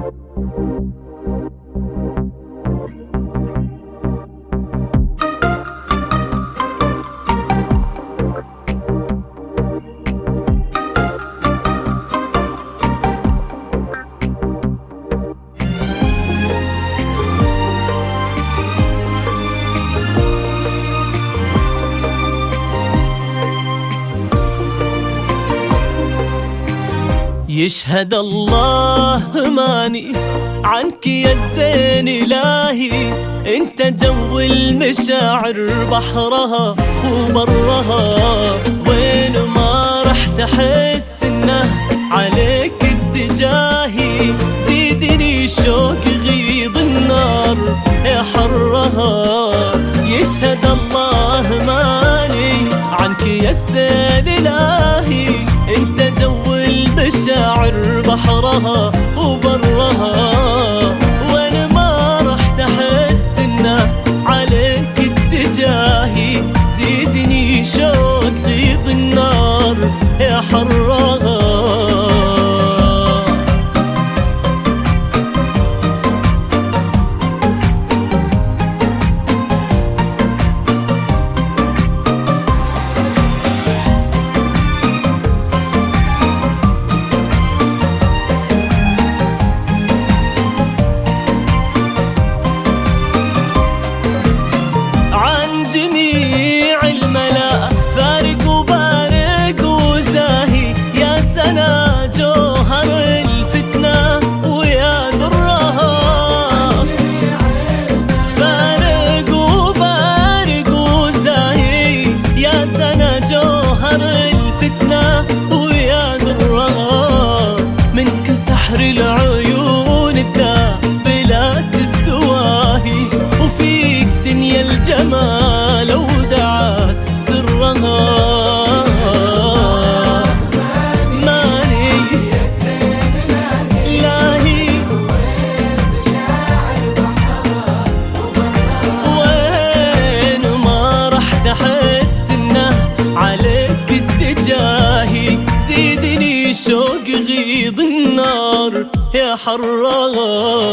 يشهد الله ماني عنك يا الزين إلهي، انت جو المشاعر بحرها وبرها، وين ما رحت احس انه عليك اتجاهي، زيدني شوق غيظ النار يا حرها. يشهد الله ماني عنك يا الزين إلهي، انت جو المشاعر بحرها وبرها، وانا ما رحت احس انه عليك اتجاهي، زيدني شوق غيظ النار يا حرها. جميع الملا فارق وبارق وزاهي، يا سنا جوهر الفتنة ويا درها، فارق وبارق وزاهي، يا سنا جوهر الفتنة ويا درها، منك سحر العيون الدابلات السواهي، وفيك دنيا الجمال ودعات سرها. ماني إلهي وين ما رحت أحس إنه عليك اتجاهي، زيدني شوق غيظ النار يا حرها.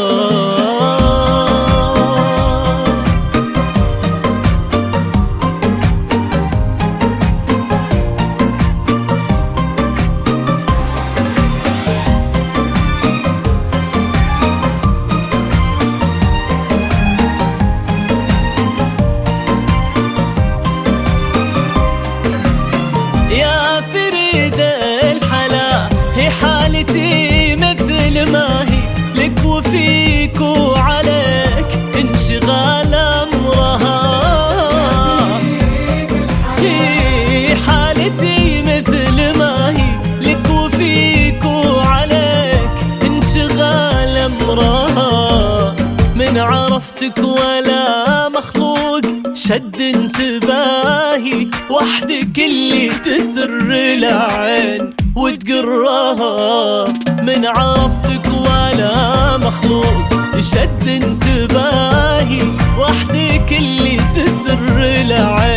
يا فريد الحلا هي حالتي مثل ما هي، لك وفيك وعليك انشغال امرها، هي حالتي مثل ما هي، لك وفيك وعليك انشغال امرها، من عرفتك ولا مخلوق شد انتباهي، وحدك اللي تسر العين وتقرها، من عرفتك ولا مخلوق شد انتباهي، وحدك اللي تسر العين